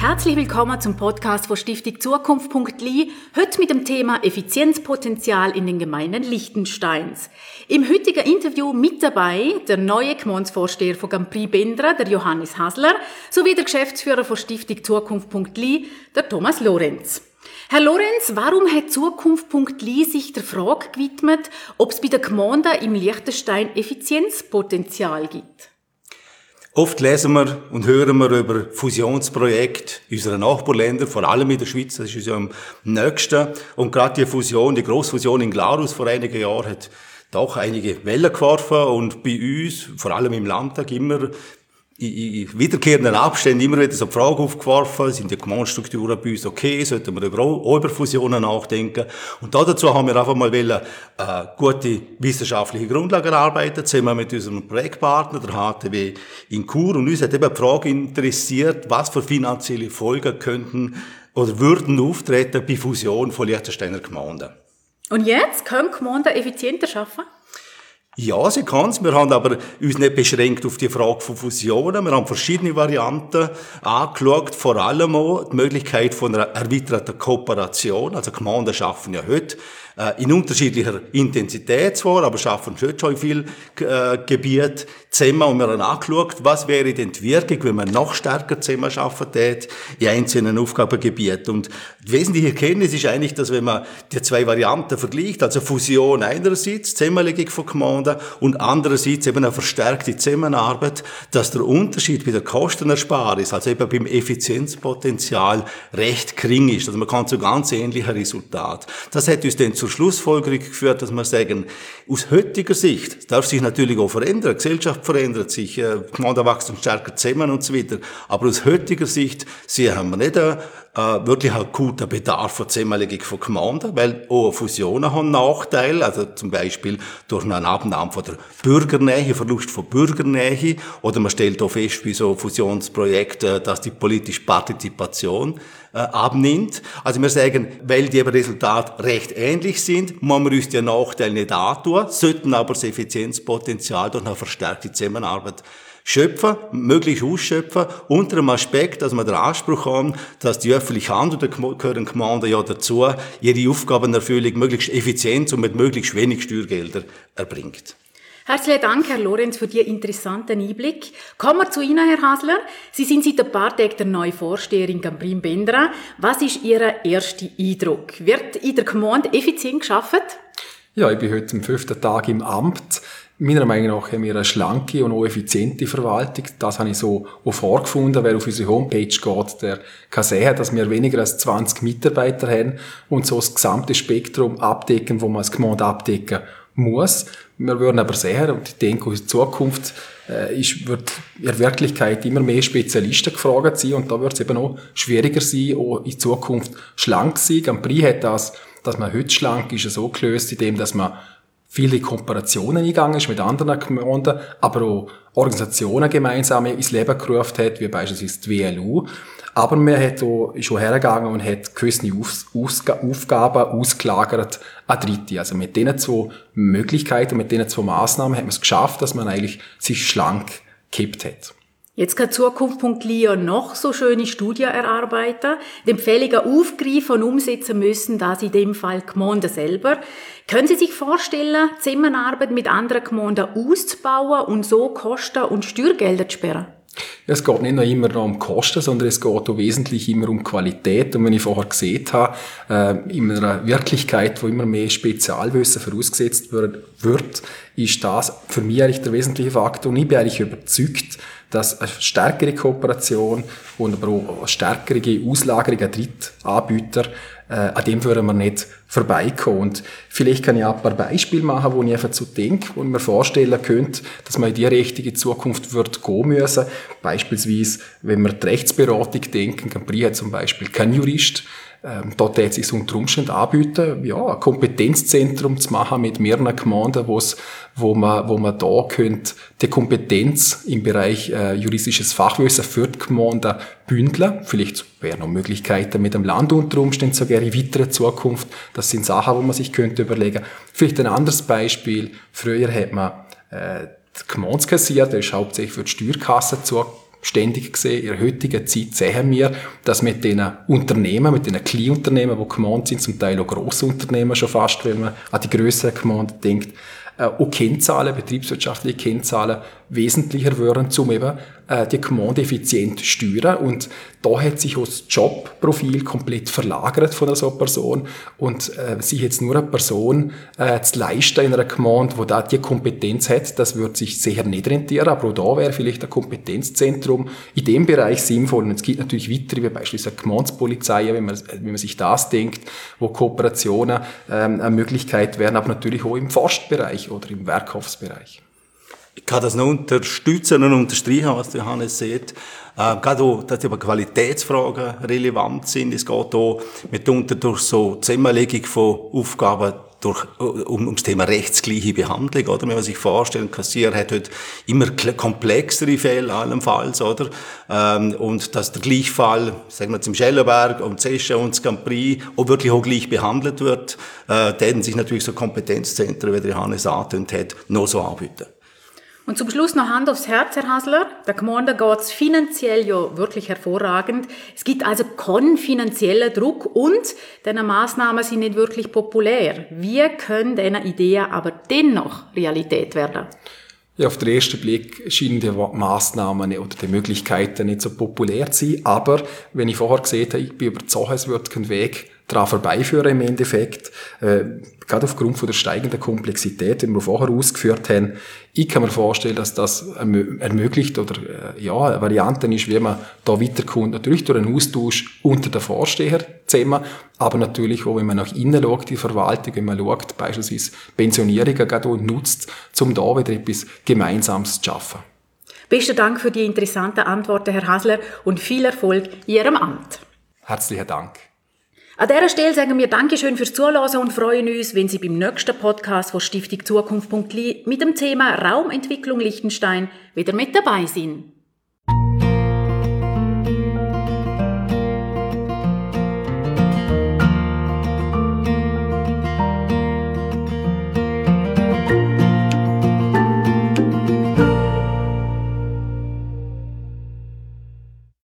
Herzlich willkommen zum Podcast von Stiftung Zukunft.li, heute mit dem Thema Effizienzpotenzial in den Gemeinden Liechtensteins. Im heutigen Interview mit dabei der neue Gemeindevorsteher von Gampri-Bendra, der Johannes Hasler, sowie der Geschäftsführer von Stiftung Zukunft.li, der Thomas Lorenz. Herr Lorenz, warum hat Zukunft.li sich der Frage gewidmet, ob es bei den Gemeinden im Liechtenstein Effizienzpotenzial gibt? Oft lesen wir und hören wir über Fusionsprojekte unserer Nachbarländer, vor allem in der Schweiz, das ist uns ja am nächsten. Und gerade die Fusion, die Grossfusion in Glarus vor einigen Jahren hat doch einige Wellen geworfen und bei uns, vor allem im Landtag, immer in wiederkehrenden Abständen immer wieder so die Frage aufgeworfen, sind die Gemeindestrukturen bei uns okay, sollten wir auch über Fusionen nachdenken. Und dazu haben wir einfach mal gute wissenschaftliche Grundlagen erarbeiten, zusammen mit unserem Projektpartner, der HTW in Chur. Und uns hat eben die Frage interessiert, was für finanzielle Folgen könnten oder würden auftreten bei Fusion von Liechtensteiner Gemeinden. Und jetzt können Gemeinden effizienter arbeiten? Ja, sie kann's. Wir haben aber uns nicht beschränkt auf die Frage von Fusionen. Wir haben verschiedene Varianten angeschaut, vor allem auch die Möglichkeit von einer erweiterten Kooperation. Also Gemeinden schaffen ja heute in unterschiedlicher Intensität zwar, aber schaffen heute schon in vielen Gebieten zusammen. Und wir haben angeschaut, was wäre denn die Wirkung, wenn man noch stärker zusammen arbeiten würde in einzelnen Aufgabengebieten. Und die wesentliche Erkenntnis ist eigentlich, dass wenn man die zwei Varianten vergleicht, also Fusion einerseits, Zusammenlegung von Gemeinden, und andererseits eben eine verstärkte Zusammenarbeit, dass der Unterschied bei der Kostenersparnis, also eben beim Effizienzpotenzial, recht gering ist. Also man kann zu ganz ähnlichen Resultaten. Das hat uns dann zur Schlussfolgerung geführt, dass wir sagen, aus heutiger Sicht, das darf sich natürlich auch verändern, die Gesellschaft verändert sich, die Gemeinden wachsen stärker zusammen und so weiter, aber aus heutiger Sicht haben wir nicht wirklich akuten Bedarf von Zusammenlegung von Gemeinden, weil auch Fusionen haben Nachteile, also zum Beispiel durch eine Abnahme von der Bürgernähe, Verlust von Bürgernähe, oder man stellt auch fest bei so Fusionsprojekten, dass die politische Partizipation abnimmt. Also wir sagen, weil die Resultate recht ähnlich sind, müssen wir uns die Nachteile nicht antun, sollten aber das Effizienzpotenzial durch eine verstärkte Zusammenarbeit schöpfen, möglichst ausschöpfen, unter dem Aspekt, dass wir den Anspruch haben, dass die öffentliche Hand, und da gehören Gemeinden ja dazu, ihre Aufgabenerfüllung möglichst effizient und mit möglichst wenig Steuergelder erbringt. Herzlichen Dank, Herr Lorenz, für Ihren interessanten Einblick. Kommen wir zu Ihnen, Herr Hasler. Sie sind seit ein paar Tagen der neue Vorsteher in Gampri-Bendra. Was ist Ihr erster Eindruck? Wird in der Gemeinde effizient gearbeitet? Ja, ich bin heute am 5. Tag im Amt. Meiner Meinung nach haben wir eine schlanke und auch effiziente Verwaltung. Das habe ich so auch vorgefunden. Wer auf unsere Homepage geht, der kann sehen, dass wir weniger als 20 Mitarbeiter haben und so das gesamte Spektrum abdecken, wo man als Gemeinde abdecken muss. Wir würden aber sehen, und ich denke, in Zukunft wird in der Wirklichkeit immer mehr Spezialisten gefragt sein und da wird es eben auch schwieriger sein, auch in Zukunft schlank zu sein. Gampri hat das, dass man heute schlank ist, so gelöst, indem dass man viele Kooperationen eingegangen ist mit anderen Gemeinden, aber auch Organisationen gemeinsam ins Leben gerufen hat, wie beispielsweise die WLU. Aber man ist auch hergegangen und hat gewisse Aufgaben ausgelagert an Dritte. Also mit diesen zwei Möglichkeiten, mit diesen zwei Massnahmen hat man es geschafft, dass man eigentlich sich schlank gekippt hat. Jetzt kann Zukunft.li ja noch so schöne Studien erarbeiten, die Empfehlungen aufgreifen und umsetzen müssen, das in dem Fall die Gemeinden selber. Können Sie sich vorstellen, Zusammenarbeit mit anderen Gemeinden auszubauen und so Kosten und Steuergelder zu sparen? Es geht nicht nur immer noch um Kosten, sondern es geht auch wesentlich immer um Qualität. Und wenn ich vorher gesehen habe, in einer Wirklichkeit, wo immer mehr Spezialwissen vorausgesetzt wird, ist das für mich eigentlich der wesentliche Faktor. Und ich bin eigentlich überzeugt, dass eine stärkere Kooperation und aber auch eine stärkere Auslagerung an Drittanbieter, an dem würden wir nicht vorbeikommen. Und vielleicht kann ich auch ein paar Beispiele machen, wo ich einfach so denke, wo ich mir vorstellen könnte, dass man in die richtige Zukunft wird gehen müssen. Beispielsweise, wenn wir die Rechtsberatung denken, Gampri hat zum Beispiel kein Jurist, dort hat es sich unter Umständen anbieten, ja, ein Kompetenzzentrum zu machen mit mehreren Gemeinden, wo man da könnte die Kompetenz im Bereich juristisches Fachwissen für die Gemeinden bündeln. Vielleicht wären noch Möglichkeiten mit dem Land unter Umständen sogar in weiterer Zukunft. Das sind Sachen, wo man sich könnte überlegen. Vielleicht ein anderes Beispiel. Früher hat man die Gemeindekassier, der ist hauptsächlich für die Steuerkasse ständig gesehen, in der heutigen Zeit sehen wir, dass mit den Unternehmen, mit den Kleinunternehmen, die gemeint sind, zum Teil auch grosse Unternehmen schon fast, wenn man an die grösseren Gemeinden denkt, auch Kennzahlen, betriebswirtschaftliche Kennzahlen wesentlicher würden, um eben die Gemeinde effizient zu steuern. Und da hat sich auch das Jobprofil komplett verlagert von so einer Person. Und sich jetzt nur eine Person zu leisten in einer Gemeinde, die da die Kompetenz hat, das wird sich sicher nicht rentieren. Aber auch da wäre vielleicht ein Kompetenzzentrum in dem Bereich sinnvoll. Und es gibt natürlich weitere, wie beispielsweise Gemeindepolizei, wenn man sich das denkt, wo Kooperationen eine Möglichkeit wären, aber natürlich auch im Forstbereich oder im Werkhofsbereich. Ich kann das noch unterstützen und unterstreichen, was Johannes sagt. Gerade auch, dass aber Qualitätsfragen relevant sind. Es geht auch mitunter durch so Zusammenlegung von Aufgaben ums Thema rechtsgleiche Behandlung, oder? Wenn man sich vorstellt, ein Kassier hat heute immer komplexere Fälle allenfalls, oder? Und dass der gleiche Fall, sagen wir zum Schellenberg, um Zeschen und das Grand Prix, auch wirklich auch gleich behandelt wird, täten sich natürlich so Kompetenzzentren, wie der Johannes angetönt hat, noch so anbieten. Und zum Schluss noch Hand aufs Herz, Herr Hasler. Der Gemeinde geht es finanziell ja wirklich hervorragend. Es gibt also keinen finanziellen Druck und diese Massnahmen sind nicht wirklich populär. Wie können diese Ideen aber dennoch Realität werden? Ja, auf den ersten Blick scheinen die Massnahmen oder die Möglichkeiten nicht so populär zu sein. Aber wenn ich vorher gesehen habe, ich bin überzeugt, es wird keinen Weg daran vorbeiführen im Endeffekt. Gerade aufgrund von der steigenden Komplexität, die wir vorher ausgeführt haben. Ich kann mir vorstellen, dass das ermöglicht oder eine Variante ist, wie man da weiterkommt. Natürlich durch einen Austausch unter den Vorstehern zusammen, aber natürlich auch, wenn man nach innen schaut, die Verwaltung, wenn man schaut, beispielsweise Pensionierungen gerade auch nutzt, um da wieder etwas Gemeinsames zu schaffen. Besten Dank für die interessanten Antworten, Herr Hasler, und viel Erfolg in Ihrem Amt. Herzlichen Dank. An dieser Stelle sagen wir Dankeschön fürs Zuhören und freuen uns, wenn Sie beim nächsten Podcast von Stiftung Zukunft.li mit dem Thema Raumentwicklung Liechtenstein wieder mit dabei sind.